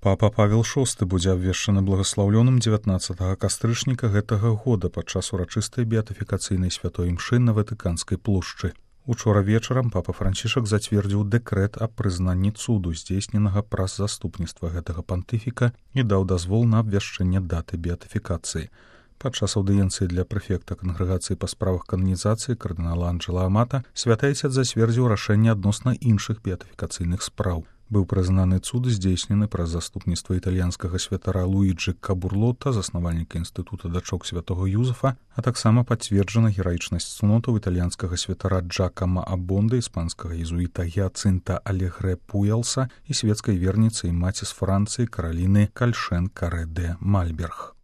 Папа Павел VI будзе абвешчаны благаслаўлёным 19 кастрычніка гэтага года падчас урачыстай беатыфікацыйнай святой імшы на Ватыканскай плошчы. Учора вечарам папа Францішак зацвердзіў дэкрэт аб прызнанні цуду, здзейсненага праз заступніцтва гэтага пантыфіка, і даў дазвол на абвяшчэнне даты беатыфікацыі. Падчас аўдыенцыі для прэфекта кангрэгацыі па справах кананізацыі кардынала Анджэла Амата святы айцец зацвердзіў рашэнне адносна іншых беатыфікацыйных спраў. Быў прызнаны цуд, здзейснены праз заступніцтва італьянскага святара Луіджы Кабурлота, заснавальніка інстытута дачок святого Юзефа, а таксама пацверджана гераічнасць цнотаў італьянскага святара Джакама Абонда, іспанскага езуіта Гіацынта Алегрэ Пуялса і светскай верніцы і маці з Францыі Караліны Кальшэн Карэ де Мальберг.